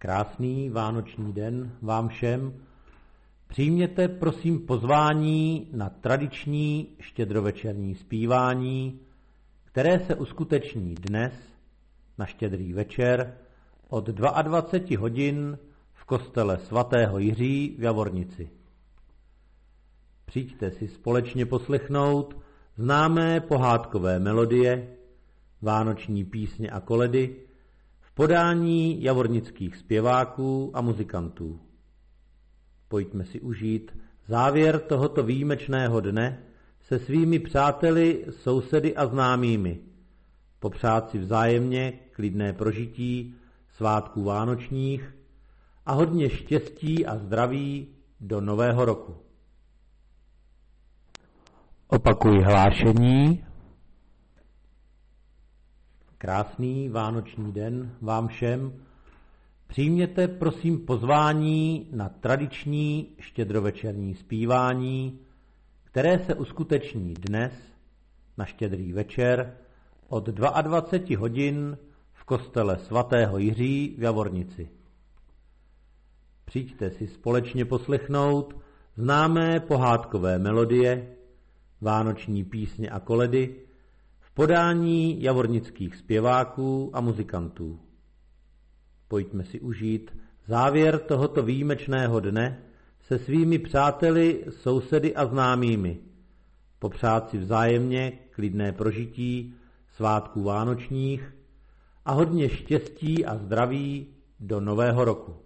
Krásný vánoční den vám všem. Přijměte prosím pozvání na tradiční štědrovečerní zpívání, které se uskuteční dnes na Štědrý večer od 22 hodin v kostele svatého Jiří v Javornici. Přijďte si společně poslechnout známé pohádkové melodie, vánoční písně a koledy v podání javornických zpěváků a muzikantů. Pojďme si užít závěr tohoto výjimečného dne se svými přáteli, sousedy a známými, popřát si vzájemně klidné prožití svátků vánočních a hodně štěstí a zdraví do nového roku. Opakuji hlášení. Krásný vánoční den vám všem. Přijměte prosím pozvání na tradiční štědrovečerní zpívání, které se uskuteční dnes na Štědrý večer od 22 hodin v kostele svatého Jiří v Javornici. Přijďte si společně poslechnout známé pohádkové melodie, vánoční písně a koledy v podání javornických zpěváků a muzikantů. Pojďme si užít závěr tohoto výjimečného dne se svými přáteli, sousedy a známými, popřát si vzájemně klidné prožití svátků vánočních a hodně štěstí a zdraví do nového roku.